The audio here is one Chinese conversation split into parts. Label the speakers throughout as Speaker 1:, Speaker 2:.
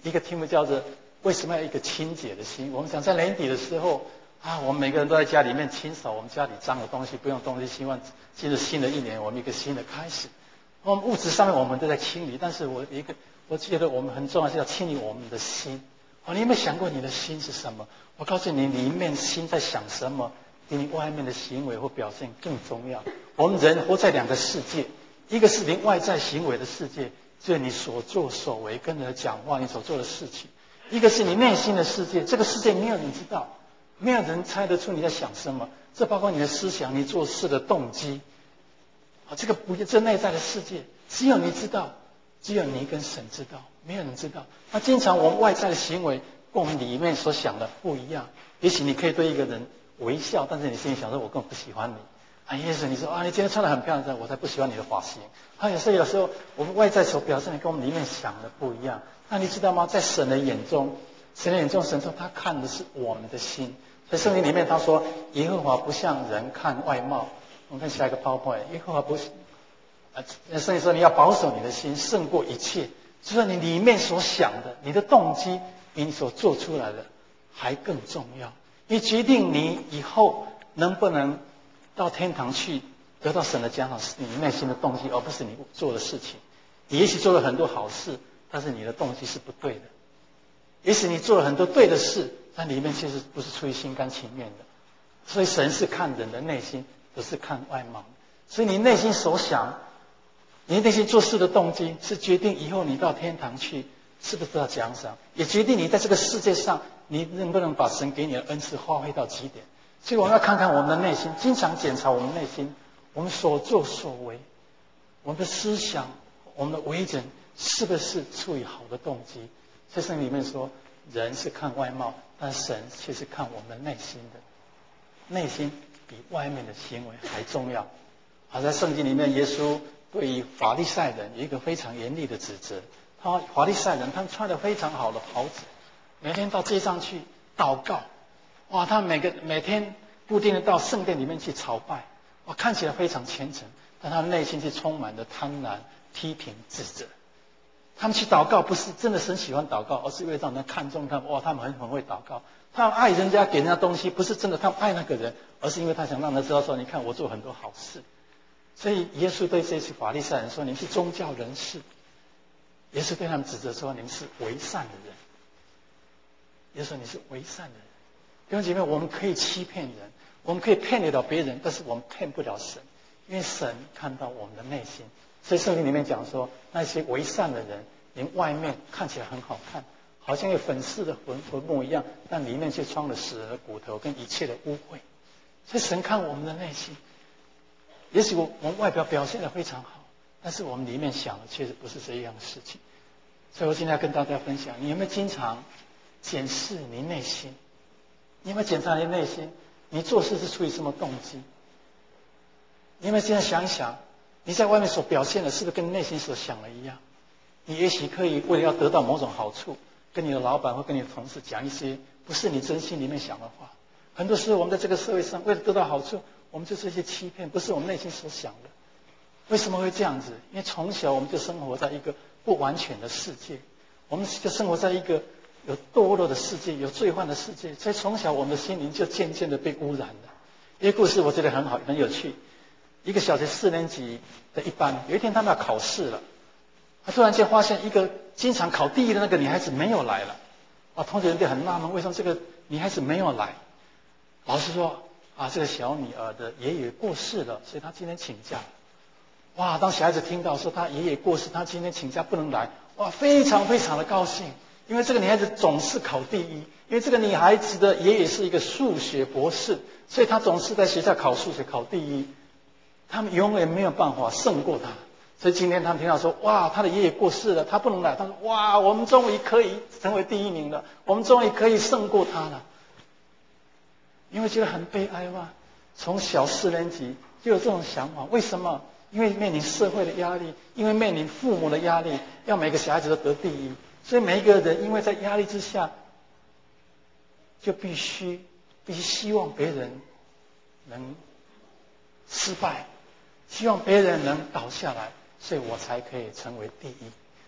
Speaker 1: 一个题目叫做为什么要一个清洁的心？我们想在年底的时候我们每个人都在家里面清扫我们家里脏的东西、不用的东西，希望进入新的一年，我们一个新的开始。我们物质上面我们都在清理，但是我觉得我们很重要是要清理我们的心。你有没有想过你的心是什么？我告诉你，里面心在想什么，比你外面的行为或表现更重要。我们人活在两个世界，一个是你外在行为的世界，就是你所作所为、跟人讲话、你所做的事情；一个是你内心的世界，这个世界没有人知道，没有人猜得出你在想什么。这包括你的思想、你做事的动机。这内在的世界，只有你知道，只有你跟神知道，没有人知道。那经常我们外在的行为跟我们里面所想的不一样。也许你可以对一个人微笑，但是你心里想说我根本不喜欢你。也许你说你今天穿得很漂亮，我才不喜欢你的发型。有时候我们外在所表现的跟我们里面想的不一样。那你知道吗？在神的眼中，神说他看的是我们的心。所以圣经里面他说，耶和华不像人看外貌。我们看下一个 PowerPoint， 耶和华不是圣经说你要保守你的心胜过一切，就是你里面所想的，你的动机比你所做出来的还更重要。你决定你以后能不能到天堂去得到神的奖赏，是你内心的动机，而不是你做的事情。你也许做了很多好事，但是你的动机是不对的。也许你做了很多对的事，但里面其实不是出于心甘情愿的。所以神是看人的内心，不是看外貌。所以你内心所想，你内心做事的动机，是决定以后你到天堂去是不是得到奖赏，也决定你在这个世界上你能不能把神给你的恩赐发挥到极点。所以我们要看看我们的内心，经常检查我们内心，我们所作所为，我们的思想，我们的为人是不是出于好的动机。所以圣经里面说，人是看外貌，但神却是看我们内心的。内心比外面的行为还重要。在圣经里面，耶稣对于法利赛人有一个非常严厉的指责。法利赛人他们穿得非常好的袍子，每天到街上去祷告。他们每天固定的到圣殿里面去朝拜。看起来非常虔诚，但他们内心是充满了贪婪、批评、指责。他们去祷告不是真的很喜欢祷告，而是因为让人看重他们。他们很会祷告。他们爱人家给人家东西，不是真的他们爱那个人，而是因为他想让人知道说，你看我做很多好事。所以耶稣对这些法利赛人说，你们是宗教人士。耶稣对他们指责说，你们是为善的人。耶稣说你是为善的人。弟兄姐妹，我们可以欺骗人，我们可以骗得了别人，但是我们骗不了神，因为神看到我们的内心。所以圣经里面讲说，那些为善的人，连外面看起来很好看，好像有粉饰的坟墓一样，但里面却装了死人的骨头跟一切的污秽。所以神看我们的内心，也许我们外表表现得非常好，但是我们里面想的确实不是这样的事情。所以我今天要跟大家分享，你有没有经常检视你内心？你有没有检查你内心？你做事是出于什么动机？你有没有现在想一想，你在外面所表现的是不是跟内心所想的一样？你也许可以为了要得到某种好处，跟你的老板或跟你的同事讲一些不是你真心里面想的话。很多时候我们在这个社会上为了得到好处，我们就是一些欺骗，不是我们内心所想的。为什么会这样子？因为从小我们就生活在一个不完全的世界，我们就生活在一个有堕落的世界，有罪犯的世界，所以从小我们的心灵就渐渐的被污染了。一个故事我觉得很好，很有趣。一个小学4年级的一班，有一天他们要考试了，他突然间发现一个经常考第一的那个女孩子没有来了。同学就很纳闷，为什么这个女孩子没有来？老师说这个小女儿的爷爷过世了，所以她今天请假。当小孩子听到说她爷爷过世，她今天请假不能来，非常非常的高兴，因为这个女孩子总是考第一，因为这个女孩子的爷爷是一个数学博士，所以她总是在学校考数学考第一，他们永远没有办法胜过她。所以今天他们听到说，他的爷爷过世了，他不能来。他说，我们终于可以成为第一名了，我们终于可以胜过他了。因为觉得很悲哀吗？从小4年级就有这种想法，为什么？因为面临社会的压力，因为面临父母的压力，要每个小孩子都得第一，所以每一个人因为在压力之下，就必须希望别人能失败，希望别人能倒下来，所以我才可以成为第一。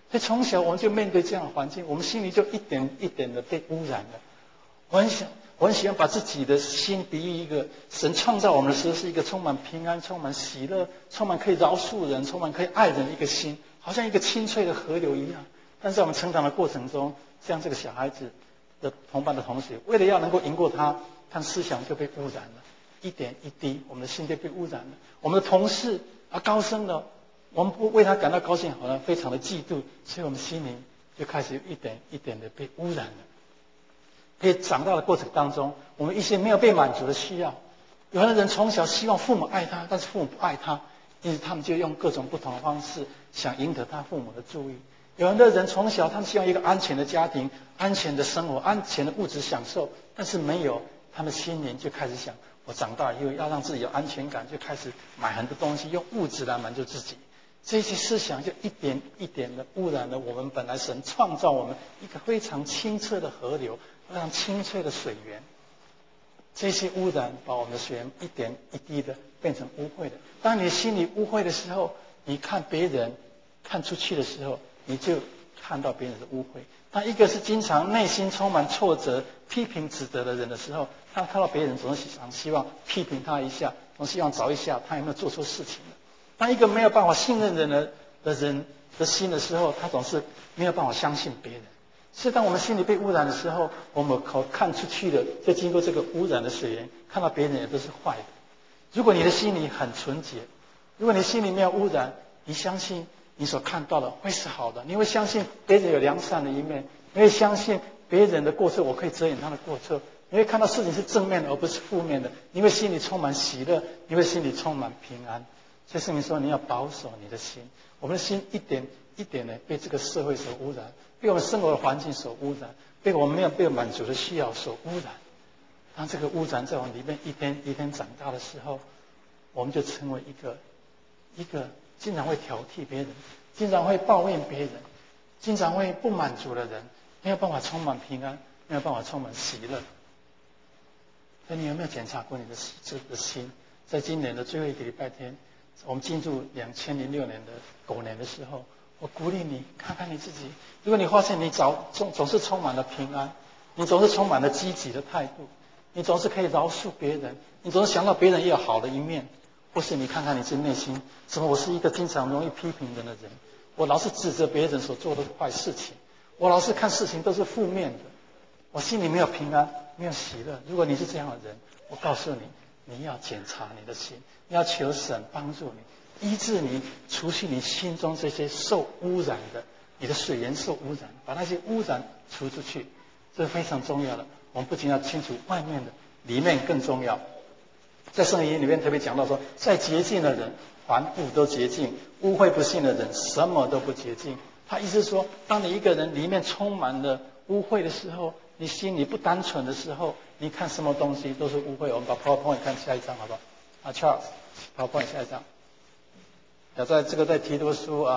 Speaker 1: 所以从小我们就面对这样的环境，我们心里就一点一点的被污染了。我很喜欢把自己的心比喻一个神创造我们的时候是一个充满平安、充满喜乐、充满可以饶恕人、充满可以爱人的一个心，好像一个清脆的河流一样。但是在我们成长的过程中，像这个小孩子的同班的同学，为了要能够赢过他，他思想就被污染了，一点一滴，我们的心就被污染了。我们的同事高升了，我们不为他感到高兴，好像非常的嫉妒，所以我们心灵就开始一点一点的被污染了。可以长大的过程当中，我们一些没有被满足的需要，有的人从小希望父母爱他，但是父母不爱他，因此他们就用各种不同的方式想赢得他父母的注意。有的人从小他们希望一个安全的家庭、安全的生活、安全的物质享受，但是没有，他们心灵就开始想，我长大以后要让自己有安全感，就开始买很多东西，用物质来满足自己。这些思想就一点一点的污染了我们本来神创造我们一个非常清澈的河流，非常清澈的水源。这些污染把我们的水源一点一滴的变成污秽的。当你心里污秽的时候，你看别人看出去的时候，你就看到别人的污秽。当一个是经常内心充满挫折、批评指责的人的时候，他看到别人总是希望批评他一下，总希望找一下他有没有做错事情了。当一个没有办法信任人的人的心的时候，他总是没有办法相信别人。所以当我们心里被污染的时候，我们看出去的，就经过这个污染的水源，看到别人也都是坏的。如果你的心里很纯洁，如果你心里没有污染，你相信你所看到的会是好的，你会相信别人有良善的一面，你会相信别人的过错我可以遮掩他的过错，你会看到事情是正面的而不是负面的，你会心里充满喜乐，你会心里充满平安。所以圣经说你要保守你的心，我们的心一点一点的被这个社会所污染，被我们生活的环境所污染，被我们没有被满足的需要所污染。当这个污染在我们里面一天一天长大的时候，我们就成为一个经常会挑剔别人，经常会抱怨别人，经常会不满足的人，没有办法充满平安，没有办法充满喜乐。那你有没有检查过你的心？在今年的最后一个礼拜天，我们进入2006年的狗年的时候，我鼓励你看看你自己。如果你发现你总是充满了平安，你总是充满了积极的态度，你总是可以饶恕别人，你总是想到别人也有好的一面，或是你看看你自己内心，怎么我是一个经常容易批评人的人，我老是指责别人所做的坏事情，我老是看事情都是负面的，我心里没有平安，没有喜乐。如果你是这样的人，我告诉你，你要检查你的心，你要求神帮助你，医治你，除去你心中这些受污染的，你的水源受污染，把那些污染除出去，这是非常重要的。我们不仅要清楚外面的，里面更重要。在圣经里面特别讲到说，在洁净的人，凡物都洁净；污秽不信的人，什么都不洁净。他意思是说，当你一个人里面充满了污秽的时候，你心里不单纯的时候，你看什么东西都是污秽。我们把 PowerPoint 看下一张好不好？Charles，PowerPoint 下一张。在提多书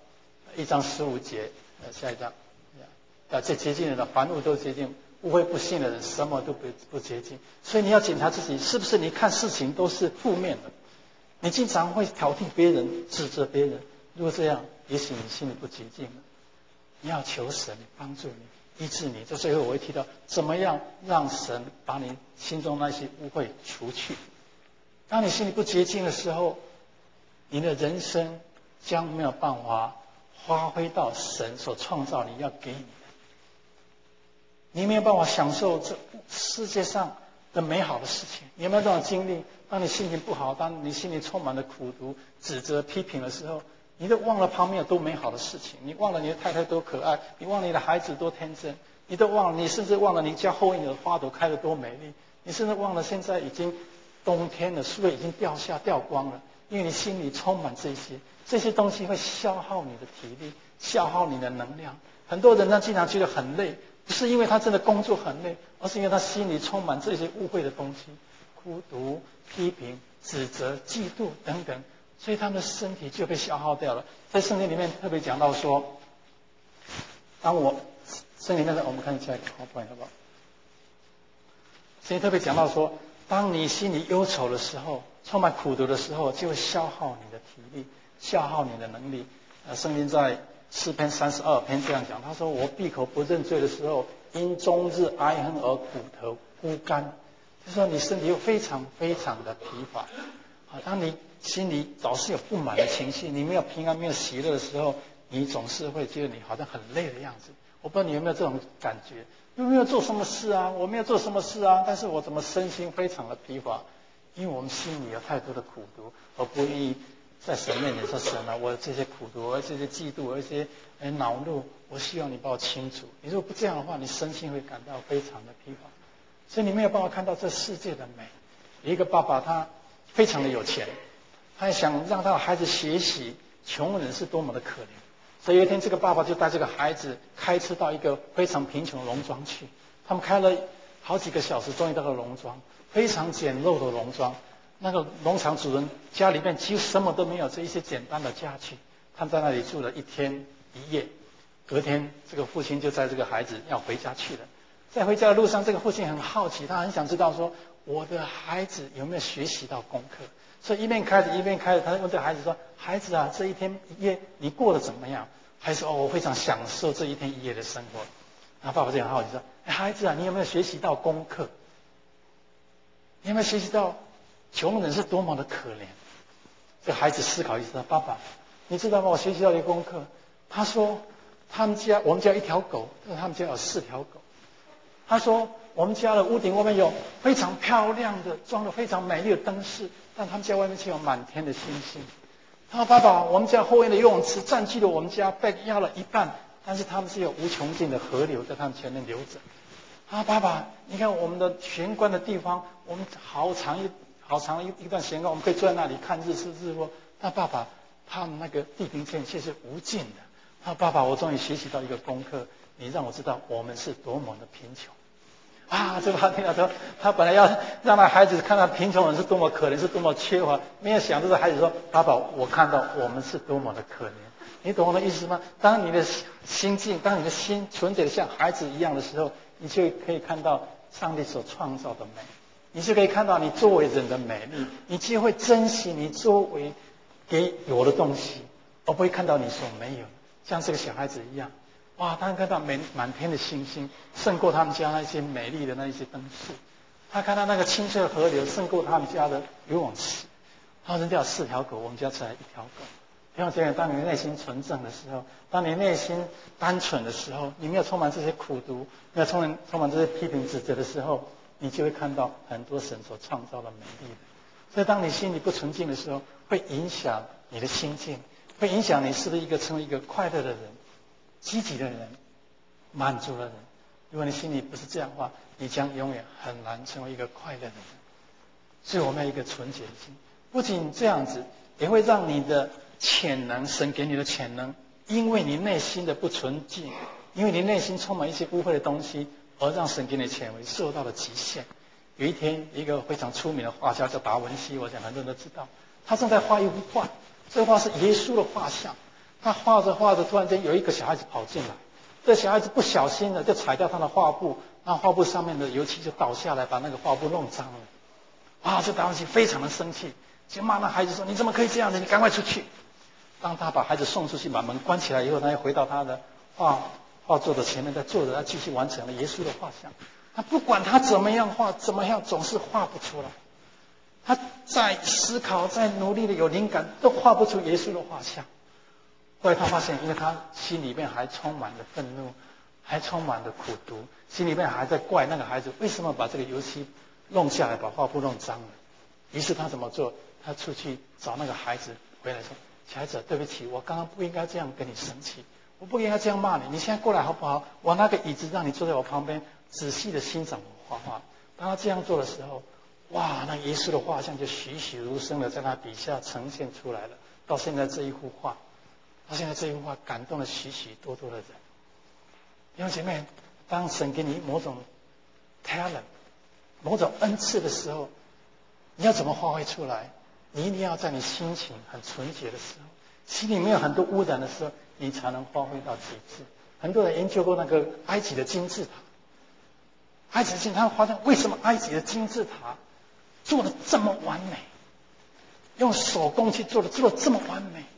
Speaker 1: 1章15节，下一张。这洁净的人，凡物都洁净；污秽不信的人，什么都不洁净。所以你要检查自己，是不是你看事情都是负面的？你经常会挑剔别人、指责别人。如果这样，也许你心里不洁净了。你要求神帮助你、医治你。这最后我会提到，怎么样让神把你心中那些污秽除去。当你心里不洁净的时候，你的人生将没有办法发挥到神所创造你要给你的。你没有办法享受这世界上的美好的事情。你有没有这种经历？当你心情不好，当你心里充满了苦毒、指责、批评的时候，你都忘了旁边有多美好的事情，你忘了你的太太多可爱，你忘了你的孩子多天真，你都忘了，你甚至忘了你家后院的花朵开得多美丽，你甚至忘了现在已经冬天了，树叶已经掉光了，因为你心里充满这些东西会消耗你的体力，消耗你的能量。很多人呢经常觉得很累，不是因为他真的工作很累，而是因为他心里充满这些污秽的东西，孤独、批评、指责、嫉妒等等，所以他们的身体就被消耗掉了。在圣经里面特别讲到说，圣经里面我们看一下 PowerPoint 好不好？圣经特别讲到说，当你心里忧愁的时候，充满苦毒的时候，就会消耗你的体力，消耗你的能力。圣经在诗篇32篇这样讲，他说：“我闭口不认罪的时候，因终日哀恨而骨头枯干。”就说你身体又非常非常的疲乏啊。当你心里总是有不满的情绪，你没有平安、没有喜乐的时候，你总是会觉得你好像很累的样子。我不知道你有没有这种感觉？有没有做什么事啊？我没有做什么事啊，但是我怎么身心非常的疲乏？因为我们心里有太多的苦毒，而不愿意在神面前说：“神啊，我有这些苦毒，我有这些嫉妒，我有这些恼怒，我希望你帮我清除。”你如果不这样的话，你身心会感到非常的疲乏，所以你没有办法看到这世界的美。有一个爸爸，他非常的有钱，他想让他的孩子学习穷人是多么的可怜，所以有一天，这个爸爸就带这个孩子开车到一个非常贫穷的农庄去。他们开了好几个小时，终于到了农庄，非常简陋的农庄。那个农场主人家里面几乎什么都没有，这一些简单的家具。他们在那里住了1天1夜。隔天，这个父亲就载这个孩子要回家去了。在回家的路上，这个父亲很好奇，他很想知道说，我的孩子有没有学习到功课？所以一边开着，他问这个孩子说：“孩子啊，这1天1夜你过得怎么样？”孩子说：“我非常享受这1天1夜的生活。”然后爸爸就很好奇说：“孩子啊，你有没有学习到功课？你有没有学习到穷人是多么的可怜？”这孩子思考一下：“爸爸，你知道吗？我学习到一个功课。”他说：“我们家1条狗，但他们家有4条狗。”他说：“我们家的屋顶外面有非常漂亮的、装得非常美丽的灯饰，但他们家外面却有满天的星星。”他说：“爸爸，我们家后院的游泳池占据了我们家被压了一半，但是他们是有无穷尽的河流在他们前面流着。”啊，爸爸，你看我们的玄关的地方，我们好长一段玄关，我们可以坐在那里看日出日落。那爸爸，他们那个地平线却是无尽的。啊，爸爸，我终于学习到一个功课，你让我知道我们是多么的贫穷。啊，这爸听到说，他本来要让他孩子看到贫穷人是多么可怜，是多么缺乏，没有想到这孩子说：“爸爸，我看到我们是多么的可怜。”你懂我的意思吗？当你的心境，当你的心纯洁的像孩子一样的时候，你就可以看到上帝所创造的美，你就可以看到你作为人的美丽，你就会珍惜你作为给有的东西，而不会看到你所没有，像这个小孩子一样。哇，他看到满天的星星，胜过他们家那些美丽的那一些灯饰。他看到那个清澈的河流，胜过他们家的游泳池。他人家有4条狗，我们家才1条狗。弟兄姐妹，当你内心纯正的时候，当你内心单纯的时候，你没有充满这些苦毒，没有充满这些批评指责的时候，你就会看到很多神所创造的美丽的。所以当你心里不纯净的时候，会影响你的心境，会影响你是不是成为一个快乐的人、积极的人、满足的人。如果你心里不是这样的话，你将永远很难成为一个快乐的人。所以我们要一个纯洁的心，不仅这样子，也会让你的潜能，神给你的潜能，因为你内心的不纯净，因为你内心充满一些污秽的东西，而让神给你的潜能受到了极限。有一天，一个非常出名的画家叫达文西，我想很多人都知道，他正在画一幅画，这画是耶稣的画像。他画着画着，突然间有一个小孩子跑进来，这小孩子不小心的就踩掉他的画布，那画布上面的油漆就倒下来，把那个画布弄脏了。啊，这达文西非常的生气，就骂那孩子说：“你怎么可以这样子？你赶快出去！”当他把孩子送出去，把门关起来以后，他又回到他的画作的前面，再坐着，他继续完成了耶稣的画像。他不管他怎么样画，怎么样总是画不出来。他在思考，在努力的有灵感，都画不出耶稣的画像。后来他发现，因为他心里面还充满了愤怒，还充满了苦毒，心里面还在怪那个孩子为什么把这个油漆弄下来，把画布弄脏了。于是他怎么做？他出去找那个孩子，回来说：“小孩子，对不起，我刚刚不应该这样跟你生气，我不应该这样骂你。你现在过来好不好？我拿个椅子让你坐在我旁边，仔细的欣赏我画画。”当他这样做的时候，哇，那耶稣的画像就栩栩如生的在他底下呈现出来了。到现在这一幅画，感动了许许多多的人。弟兄姐妹，当神给你某种 talent、某种恩赐的时候，你要怎么发挥出来？你一定要在你心情很纯洁的时候，心里没有很多污染的时候，你才能发挥到极致。很多人研究过那个埃及的金字塔，埃及的金字塔，他们发现为什么埃及的金字塔做得这么完美，用手工去做的这么完美，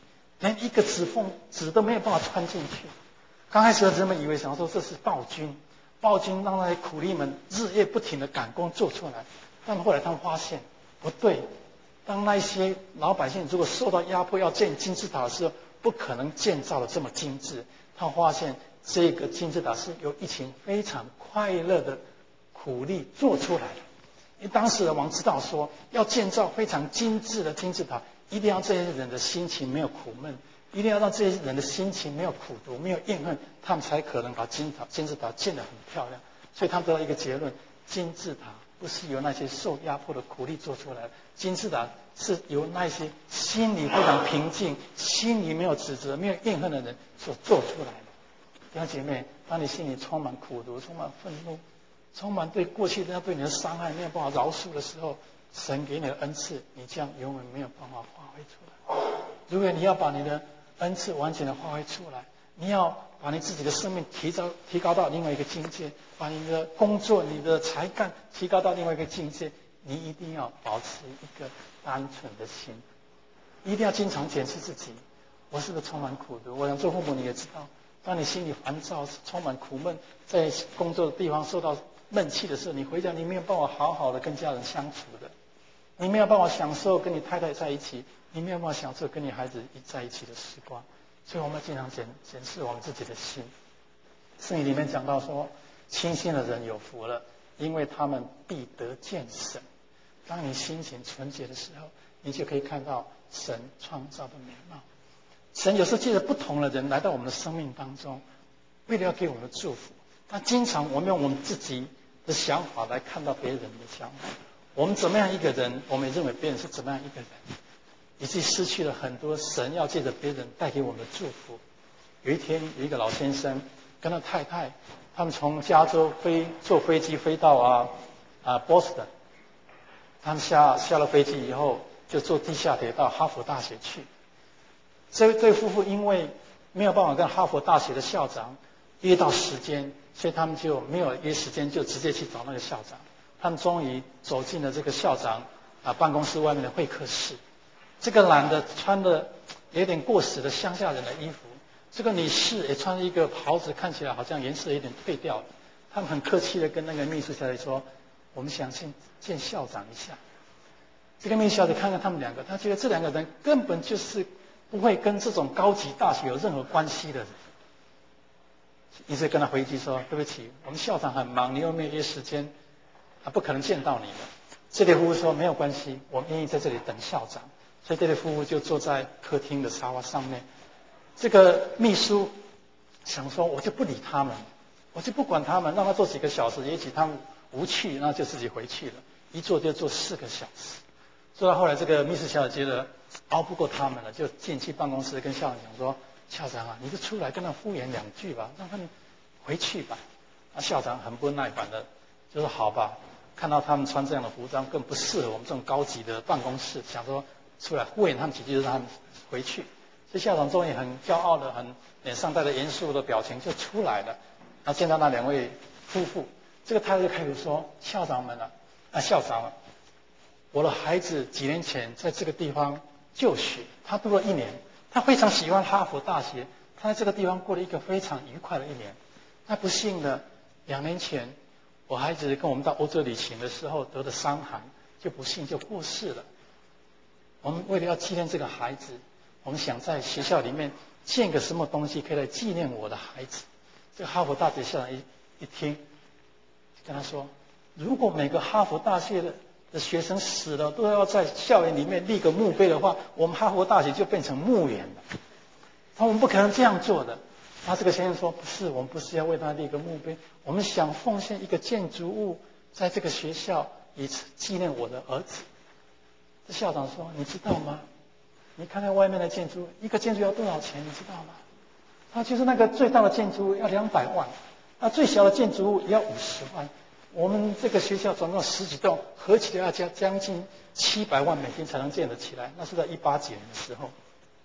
Speaker 1: 连一个纸都没有办法穿进去。刚开始人们以为想说这是暴君让那些苦力们日夜不停的赶工做出来，但后来他们发现不对，当那些老百姓如果受到压迫要建金字塔的时候，不可能建造的这么精致。他发现这个金字塔是由一群非常快乐的苦力做出来的。因为当时的王知道说，要建造非常精致的金字塔，一定要这些人的心情没有苦闷，一定要让这些人的心情没有苦毒，没有怨恨，他们才可能把金字塔建得很漂亮。所以他们得到一个结论：金字塔不是由那些受压迫的苦力做出来的，金字塔是由那些心里非常平静、心里没有指责、没有怨恨的人所做出来的。弟兄姐妹，当你心里充满苦毒、充满愤怒、充满对过去人家对你的伤害没有办法饶恕的时候，神给你的恩赐，你这样永远没有办法发挥出来。如果你要把你的恩赐完全的发挥出来，你要把你自己的生命提高到另外一个境界，把你的工作、你的才干提高到另外一个境界，你一定要保持一个单纯的心，一定要经常检视自己，我是不是充满苦毒？我想做父母你也知道，当你心里烦躁、充满苦闷，在工作的地方受到闷气的时候，你回家你没有办法好好的跟家人相处的，你没有办法享受跟你太太在一起，你没有办法享受跟你孩子在一起的时光。所以我们要经常检视我们自己的心。圣经里面讲到说，清心的人有福了，因为他们必得见神。当你心情纯洁的时候，你就可以看到神创造的美貌。神有时候借着不同的人来到我们的生命当中，为了要给我们的祝福，但经常我们用我们自己的想法来看到别人的想法。我们怎么样一个人，我们也认为别人是怎么样一个人，以致失去了很多神要借着别人带给我们的祝福。有一天，有一个老先生跟他太太，他们从加州坐飞机飞到波士顿，他们下了飞机以后，就坐地下铁到哈佛大学去。这对夫妇因为没有办法跟哈佛大学的校长约到时间，所以他们就没有约时间，就直接去找那个校长。他们终于走进了这个校长办公室外面的会客室。这个男的穿的有点过时的乡下人的衣服，这个女士也穿一个袍子，看起来好像颜色有点褪掉了。他们很客气的跟那个秘书小姐说：“我们想见校长一下。”这个秘书小姐看看他们两个，她觉得这两个人根本就是不会跟这种高级大学有任何关系的人，于是跟他回一句说：“对不起，我们校长很忙，你又没有约时间，不可能见到你的。”这对夫妇说：“没有关系，我们愿意在这里等校长。”所以这对夫妇就坐在客厅的沙发上面。这个秘书想说，我就不理他们，我就不管他们，让他坐几个小时，也许他们无趣，那就自己回去了。一坐就坐4个小时。坐到后来，这个秘书小姐觉得熬不过他们了，就进去办公室跟校长讲说：“校长啊，你就出来跟他敷衍2句吧，让他们回去吧。”校长很不耐烦的就说：“好吧。”看到他们穿这样的服装，更不适合我们这种高级的办公室，想说出来敷衍他们几句，就让他们回去。所以校长终于很骄傲的、很脸上带着严肃的表情就出来了。见到那2位夫妇，这个太太就开始说：“校长们校长，我的孩子几年前在这个地方就学，他读了1年，他非常喜欢哈佛大学，他在这个地方过了一个非常愉快的1年。那不幸的2年前，我孩子跟我们到欧洲旅行的时候得了伤寒，就不幸就过世了。我们为了要纪念这个孩子，我们想在学校里面建个什么东西可以来纪念我的孩子。”这个哈佛大学校长一听，跟他说：“如果每个哈佛大学的学生死了都要在校园里面立个墓碑的话，我们哈佛大学就变成墓园了。我们不可能这样做的。”这个先生说：“不是，我们不是要为他立个墓碑，我们想奉献一个建筑物在这个学校，以纪念我的儿子。”这校长说：“你知道吗？你看看外面的建筑，一个建筑要多少钱？你知道吗？就是那个最大的建筑物要200万，那最小的建筑物也要50万。我们这个学校总共10几栋，合起来要将近700万美金才能建得起来。那是在18几年的时候。”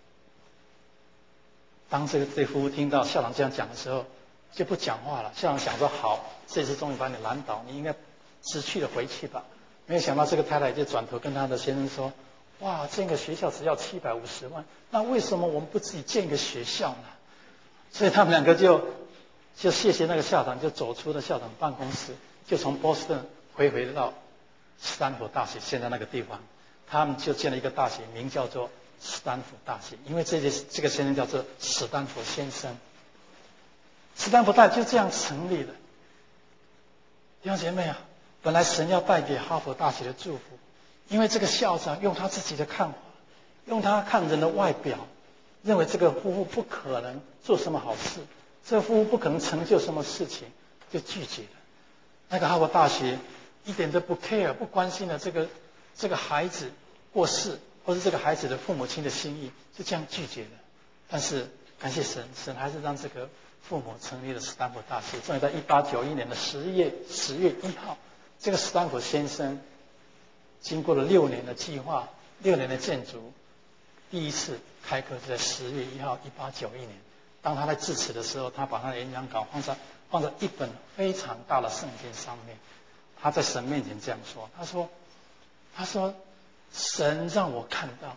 Speaker 1: 当这夫妇听到校长这样讲的时候，就不讲话了。校长想说：“好，这次终于把你难倒，你应该识趣的回去吧。”没有想到这个太太就转头跟他的先生说：“ 哇，建个学校只要750万，那为什么我们不自己建一个学校呢？所以他们两个就谢谢那个校长，就走出了校长办公室，就从波士顿回到斯坦福大学现在那个地方，他们就建了一个大学，名叫做斯坦福大学，因为这个先生叫做史丹福先生。斯坦福大学就这样成立了。弟兄姐妹啊，本来神要带给哈佛大学的祝福，因为这个校长用他自己的看法，用他看人的外表，认为这个夫妇不可能做什么好事，这个夫妇不可能成就什么事情，就拒绝了。那个哈佛大学一点都不 care， 不关心了这个孩子过世，或是这个孩子的父母亲的心意，就这样拒绝了。但是感谢神，神还是让这个父母成立了斯坦福大学。终于在1891年的10月1号，这个斯坦福先生经过了6年的计划，6年的建筑，第一次开课是在10月1号1891年。当他在致辞的时候，他把他的演讲稿放在一本非常大的圣经上面。他在神面前这样说：“他说，神让我看到，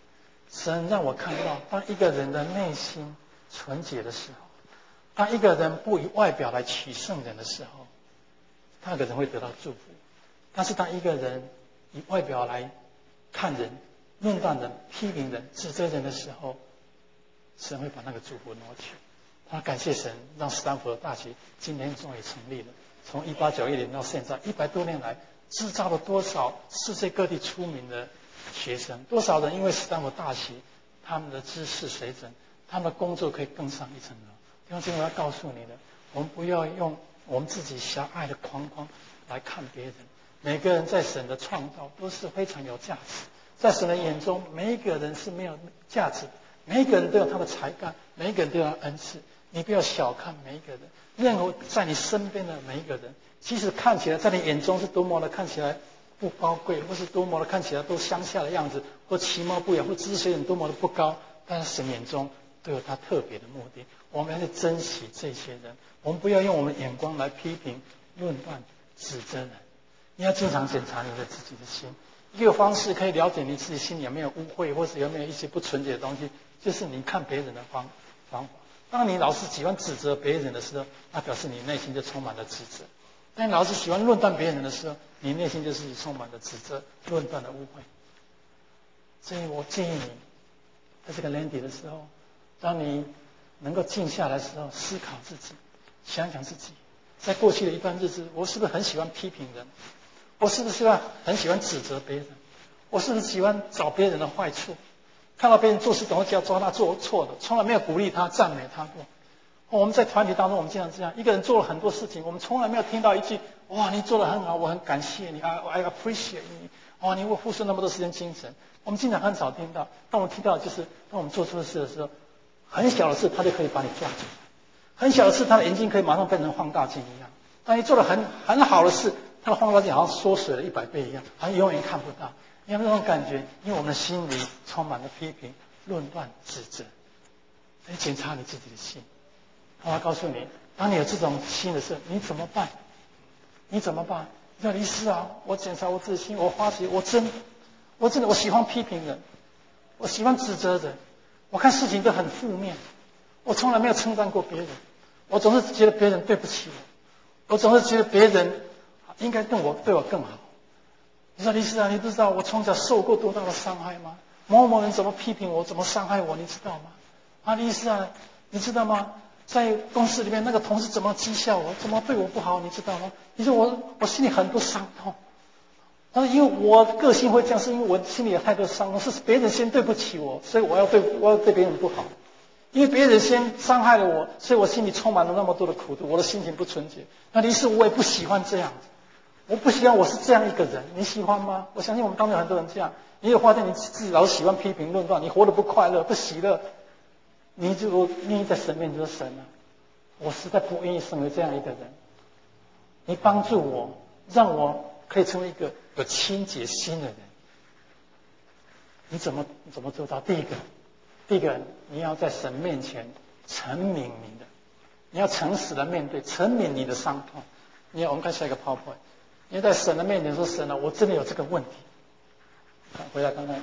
Speaker 1: 当一个人的内心纯洁的时候，当一个人不以外表来取胜人的时候，那个人会得到祝福。但是当一个人以外表来看人、论断人、批评人、指责人的时候，神会把那个祝福挪去。”他感谢神，让斯坦福大学今天终于成立了。从1891年到现在100多年来，制造了多少世界各地出名的学生，多少人因为斯坦福大学他们的知识水准，他们的工作可以更上一层楼。弟兄姐妹，我要告诉你的，我们不要用我们自己狭隘的框框来看别人。每个人在神的创造都是非常有价值，在神的眼中，每一个人是没有价值的，每一个人都有他的才干，每一个人都有恩赐。你不要小看每一个人，任何在你身边的每一个人，即使看起来在你眼中是多么的看起来不高贵，或是多么的看起来都乡下的样子，或其貌不扬，或知识水准多么的不高，但是神眼中都有他特别的目的。我们要去珍惜这些人，我们不要用我们的眼光来批评、论断、指责人。你要经常检查你的自己的心。一个方式可以了解你自己心里有没有污秽，或是有没有一些不纯洁的东西，就是你看别人的方法。当你老是喜欢指责别人的时候，那表示你内心就充满了指责；当你老是喜欢论断别人的时候，你内心就是充满了指责、论断的污秽。所以我建议你，在这个年底的时候，当你能够静下来的时候，思考自己，想想自己，在过去的一段日子，我是不是很喜欢批评人？我是不是很喜欢指责别人？我是不是喜欢找别人的坏处？看到别人做事总会要抓他做错的，从来没有鼓励他、赞美他过。我们在团体当中，我们经常这样，一个人做了很多事情，我们从来没有听到一句“哇，你做得很好，我很感谢你 I appreciate 你”，哇，你为我付出那么多时间精神。我们经常很少听到，当我们听到就是当我们做错事的时候，很小的事他就可以把你抓住，很小的事他的眼睛可以马上变成放大镜一样。当你做了很好的事，他的放大镜好像缩水了100倍一样，好像永远看不到。你有没有那种感觉？因为我们的心里充满了批评、论断、指责。你检查你自己的心。我要告诉你，当你有这种心的时候，你怎么办？你怎么办？你说李师啊，我检查我自己心，我发觉我真的我喜欢批评人，我喜欢指责人，我看事情都很负面，我从来没有称赞过别人，我总是觉得别人对不起我，我总是觉得别人应该对我更好。你说李师啊，你不知道我从小受过多大的伤害吗？某某人怎么批评我，怎么伤害我，你知道吗？啊，李师啊，你知道吗？在公司里面那个同事怎么讥笑我，怎么对我不好，你知道吗？你说我心里很多伤痛。但是因为我个性会这样，是因为我心里有太多伤痛，是别人先对不起我，所以我要对别人不好。因为别人先伤害了我，所以我心里充满了那么多的苦毒，我的心情不纯洁。那于是我也不喜欢这样子，我不希望我是这样一个人，你喜欢吗？我相信我们当中有很多人这样，你有发现你自己老喜欢批评论断，你活得不快乐、不喜乐，你就愿意在神面前说神啊，我实在不愿意成为这样一个人，你帮助我，让我可以成为一个有清洁心的人。你怎么做到？第一个，你要在神面前陈明你的，你要诚实的面对，陈明你的伤痛。我们看下一个 PowerPoint， 你在神的面前说：“神啊，我真的有这个问题。”回来看看，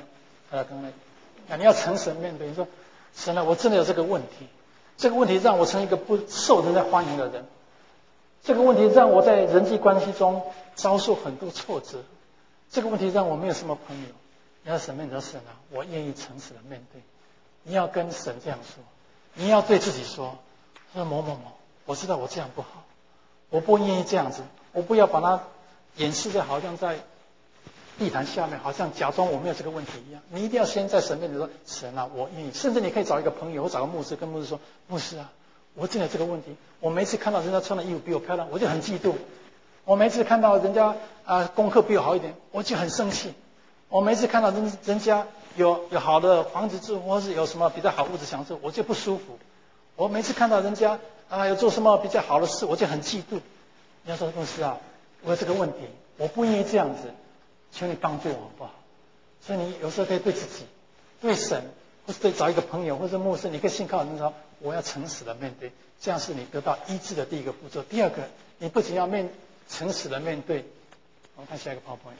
Speaker 1: 刚才你要诚实面对，你说神啊，我真的有这个问题，这个问题让我成一个不受人家欢迎的人，这个问题让我在人际关系中遭受很多挫折，这个问题让我没有什么朋友。你要神面对神啊，我愿意诚实的面对。你要跟神这样说，你要对自己说某某某，我知道我这样不好，我不愿意这样子，我不要把它掩饰在好像在地毯下面，好像假装我没有这个问题一样。你一定要先在神面前说，神啊，我愿意。甚至你可以找一个朋友或找个牧师，跟牧师说，牧师啊，我真的有这个问题。我每次看到人家穿的衣服比我漂亮，我就很嫉妒。我每次看到人家功课比我好一点，我就很生气。我每次看到人家有好的房子住，或是有什么比较好物质享受，我就不舒服。我每次看到人家有做什么比较好的事，我就很嫉妒。你要说牧师啊，我有这个问题，我不愿意这样子，求你帮助我好不好？所以你有时候可以对自己、对神，或是对找一个朋友或者牧师，你可以信靠人说，我要诚实的面对，这样是你得到医治的第一个步骤。第二个，你不仅要诚实的面对，我们看下一个 PowerPoint，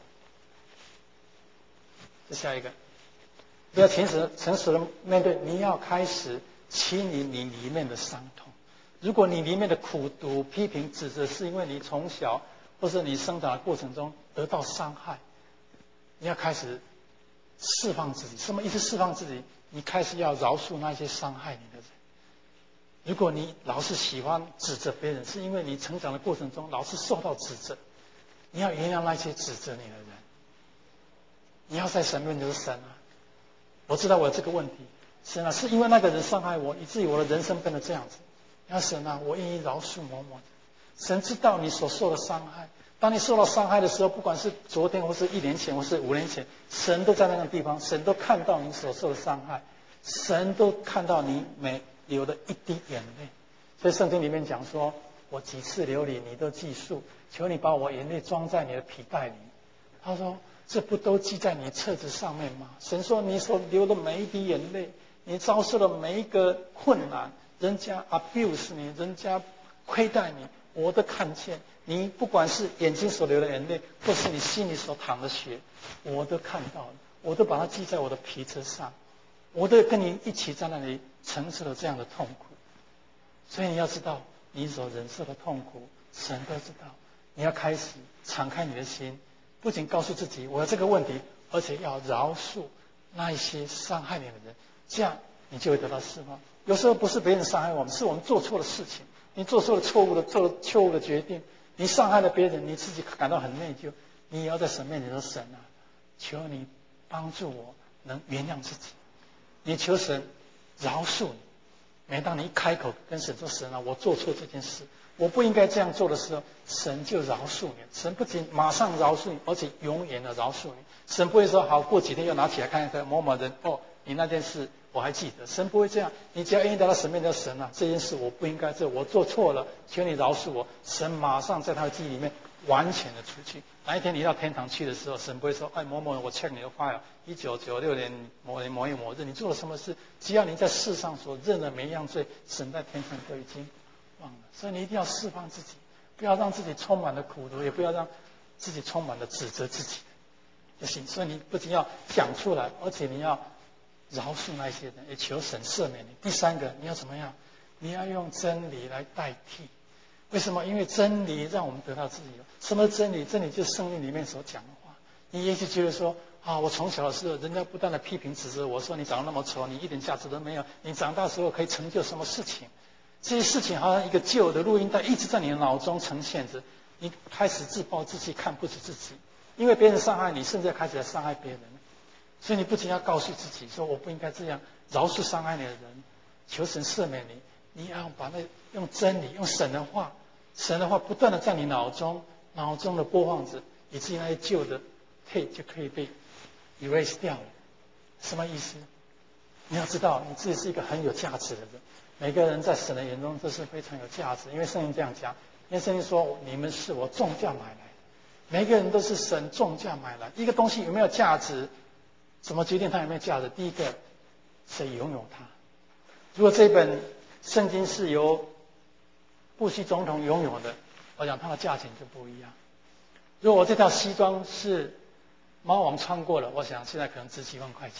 Speaker 1: 这下一个，不要诚实的面对，你要开始清理你里面的伤痛。如果你里面的苦毒、批评、指责，是因为你从小或是你生长的过程中得到伤害，你要开始释放自己。什么意思？释放自己？你开始要饶恕那些伤害你的人。如果你老是喜欢指责别人，是因为你成长的过程中老是受到指责，你要原谅那些指责你的人。你要在神面前说，神啊，我知道我有这个问题，神啊，是因为那个人伤害我，以至于我的人生变得这样子。要神啊，我愿意饶恕某某。神知道你所受的伤害，当你受到伤害的时候，不管是昨天或是1年前或是5年前，神都在那个地方，神都看到你所受的伤害，神都看到你每流的一滴眼泪。所以圣经里面讲说，我几次流离你都记述，求你把我眼泪装在你的皮带里。他说，这不都记在你册子上面吗？神说，你所流的每一滴眼泪，你遭受的每一个困难，人家 abuse 你，人家亏待你，我都看见。你不管是眼睛所流的眼泪，或是你心里所淌的血，我都看到了，我都把它记在我的皮册上，我都跟你一起在那里承受了这样的痛苦。所以你要知道，你所忍受的痛苦，神都知道。你要开始敞开你的心，不仅告诉自己我有这个问题，而且要饶恕那一些伤害你的人，这样你就会得到释放。有时候不是别人伤害我们，是我们做错了事情，你做了错误的决定，你伤害了别人，你自己感到很内疚。你也要在神面前说，神啊，求你帮助我能原谅自己。你求神饶恕你。每当你一开口跟神说，神啊，我做错这件事，我不应该这样做的时候，神就饶恕你。神不仅马上饶恕你，而且永远的饶恕你。神不会说，好，过几天又拿起来看一看某某人，你那件事我还记得。神不会这样。你只要愿意到他神面前，神啊，这件事我不应该做，我做错了，求你饶恕我。神马上在他的记忆里面完全的除去。哪一天你到天堂去的时候，神不会说，某某人，我 check 你的 file，1996年某年某月某日你做了什么事？只要你在世上所认的每一样罪，神在天上都已经忘了。所以你一定要释放自己，不要让自己充满了苦毒，也不要让自己充满了指责自己就行。所以你不仅要讲出来，而且你要饶恕那些人，也求神赦免你。第三个，你要怎么样？你要用真理来代替。为什么？因为真理让我们得到自由。什么真理？真理就是圣经里面所讲的话。你也许觉得说，我从小的时候，人家不断的批评指责我说，你长得那么丑，你一点价值都没有，你长大时候可以成就什么事情？这些事情好像一个旧的录音带一直在你的脑中呈现着，你开始自暴自弃，看不起自己，因为别人伤害你，甚至开始来伤害别人。所以你不仅要告诉自己说，我不应该这样，饶恕伤害你的人，求神赦免你。你要把用真理，用神的话不断的在你脑中的播放着，以至于那些旧的 tape 就可以被 erase 掉了。什么意思？你要知道你自己是一个很有价值的人，每个人在神的眼中都是非常有价值，因为圣经这样讲，因为圣经说你们是我重价买来的，每个人都是神重价买来。一个东西有没有价值，怎么决定它有没有价值？第一个，谁拥有它？如果这本圣经是由布希总统拥有的，我想它的价钱就不一样。如果我这套西装是猫王穿过了，我想现在可能值几万块钱。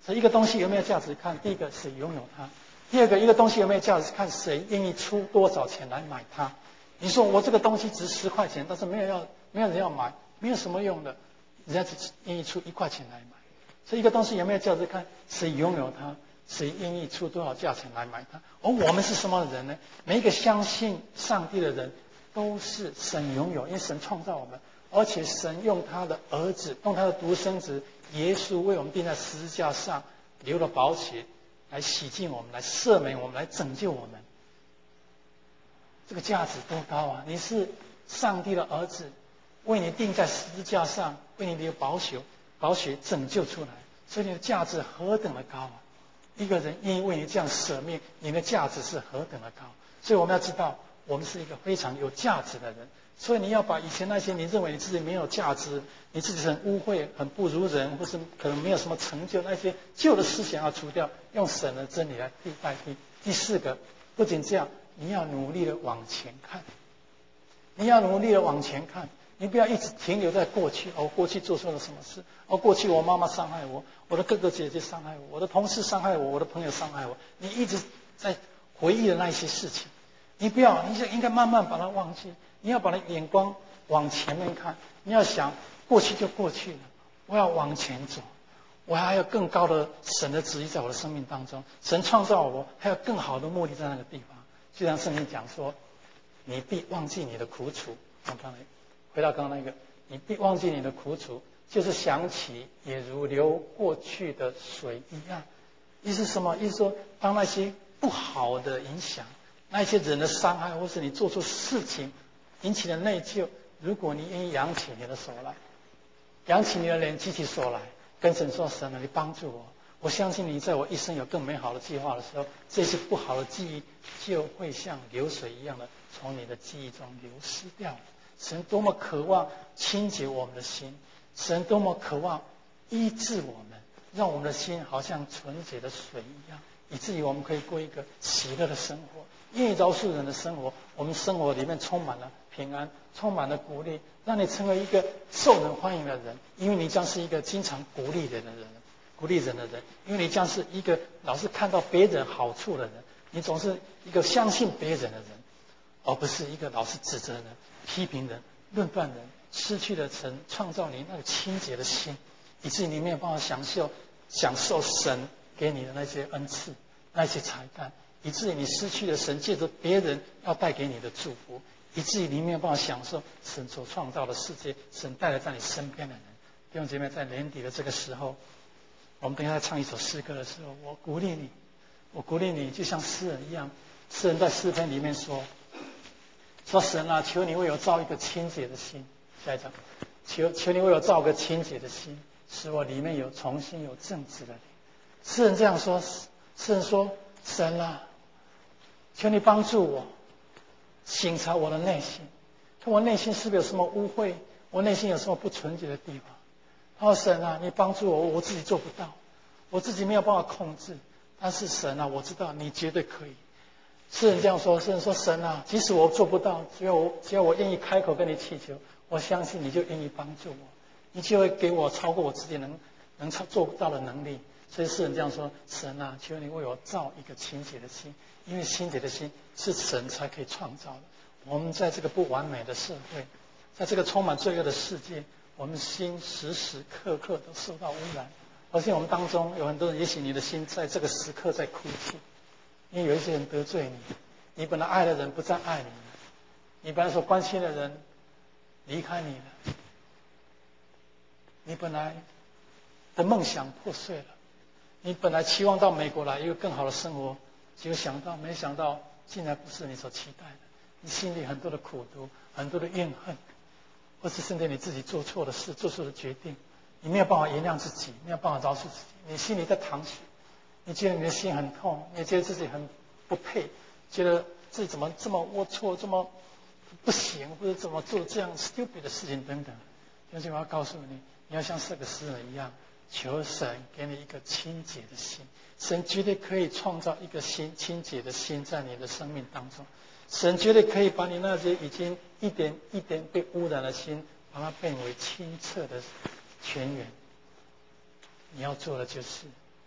Speaker 1: 所以一个东西有没有价值，看第一个谁拥有它，第二个一个东西有没有价值，看谁愿意出多少钱来买它。你说我这个东西值10块钱，但是没有人要买，没有什么用的，人家只愿意出1块钱来买。所以一个东西有没有价值，看谁拥有它，谁愿意出多少价钱来买它。而我们是什么人呢？每一个相信上帝的人都是神拥有，因为神创造我们，而且神用他的儿子，用他的独生子耶稣为我们钉在十字架上，流了宝血来洗净我们，来赦免我们，来拯救我们。这个价值多高啊！你是上帝的儿子，为你钉在十字架上，为你流宝血拯救出来，所以你的价值何等的高啊！一个人愿意为你这样舍命，你的价值是何等的高。所以我们要知道，我们是一个非常有价值的人。所以你要把以前那些你认为你自己没有价值，你自己很污秽、很不如人，或是可能没有什么成就，那些旧的思想要除掉，用神的真理来代替。第四个，不仅这样，你要努力的往前看，你要努力的往前看，你不要一直停留在过去。过去做错了什么事？过去我妈妈伤害我，我的哥哥姐姐伤害我，我的同事伤害我，我的朋友伤害我。你一直在回忆的那些事情，你不要，你应该慢慢把它忘记。你要把眼光往前面看，你要想过去就过去了，我要往前走，我还有更高的神的旨意在我的生命当中。神创造我，还有更好的目的在那个地方。就像圣经讲说，你必忘记你的苦楚。回到刚刚那个，你必忘记你的苦楚，就是想起也如流过去的水一样。意思是什么？意思说，当那些不好的影响，那些人的伤害，或是你做错事情引起的内疚，如果你愿意扬起你的手来，扬起你的脸，举起手来，跟神说：神啊，你帮助我。我相信你在我一生有更美好的计划的时候，这些不好的记忆就会像流水一样的从你的记忆中流失掉。神多么渴望清洁我们的心，神多么渴望医治我们，让我们的心好像纯洁的水一样，以至于我们可以过一个喜乐的生活，愿意饶恕人的生活。我们生活里面充满了平安，充满了鼓励，让你成为一个受人欢迎的人，因为你将是一个经常鼓励人的人，因为你将是一个老是看到别人好处的人，你总是一个相信别人的人，而不是一个老是指责人、批评人、论断人，失去了神创造你那个清洁的心，以至于你没有办法享受神给你的那些恩赐、那些才干，以至于你失去了神借着别人要带给你的祝福，以至于你没有办法享受神所创造的世界，神带来在你身边的人。弟兄姐妹，在年底的这个时候，我们等一下唱一首诗歌的时候，我鼓励你，就像诗人一样。诗人在诗篇里面说神啊，求你为我造一个清洁的心。下一章，求你为我造个清洁的心，使我里面重新有正直的灵。诗人这样说，诗人说：神啊，求你帮助我省察我的内心，看我内心是不是有什么污秽，我内心有什么不纯洁的地方。神啊，你帮助我，我自己做不到，我自己没有办法控制，但是神啊，我知道你绝对可以。诗人这样说，诗人说：神啊，即使我做不到，只要我愿意开口跟你祈求，我相信你就愿意帮助我，你就会给我超过我自己能做不到的能力。所以诗人这样说：神啊，求你为我造一个清洁的心，因为清洁的心是神才可以创造的。我们在这个不完美的社会，在这个充满罪恶的世界，我们心时时刻刻都受到污染。而且我们当中有很多人，也许你的心在这个时刻在哭泣，因为有一些人得罪你，你本来爱的人不再爱你了，你本来所关心的人离开你了，你本来的梦想破碎了，你本来期望到美国来一个更好的生活，没想到竟然不是你所期待的。你心里很多的苦毒，很多的怨恨，或是甚至你自己做错的事、做错的决定，你没有办法原谅自己，没有办法饶恕自己，你心里在淌血，你觉得你的心很痛，你觉得自己很不配，觉得自己怎么这么龌龊，这么不行，或者怎么做这样 stupid 的事情等等。但是我要告诉你，你要像这个诗人一样，求神给你一个清洁的心。神绝对可以创造一个清洁的心在你的生命当中。神绝对可以把你那些已经一点一点被污染的心，把它变为清澈的泉源。你要做的就是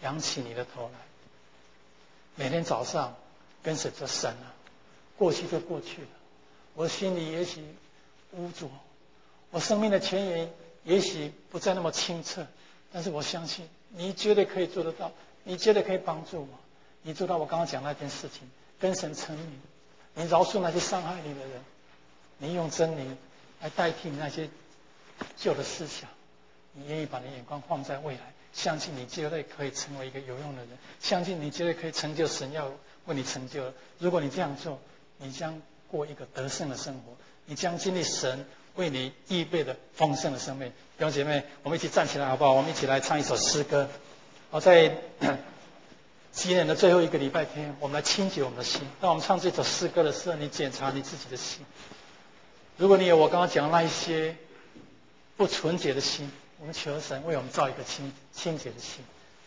Speaker 1: 仰起你的头来，每天早上跟神说：神啊，过去就过去了，我心里也许污浊，我生命的泉源也许不再那么清澈，但是我相信你绝对可以做得到，你绝对可以帮助我。你做到我刚刚讲那件事情，跟神称名，你饶恕那些伤害你的人，你用真理来代替那些旧的思想，你愿意把你的眼光放在未来，相信你绝对可以成为一个有用的人，相信你绝对可以成就神要为你成就的。如果你这样做，你将过一个得胜的生活，你将经历神为你预备的丰盛的生命。弟兄姐妹，我们一起站起来好不好？我们一起来唱一首诗歌。在今年的最后一个礼拜天，我们来清洁我们的心。当我们唱这首诗歌的时候，你检查你自己的心。如果你有我刚刚讲的那一些不纯洁的心，我们求神为我们造一个清洁的心。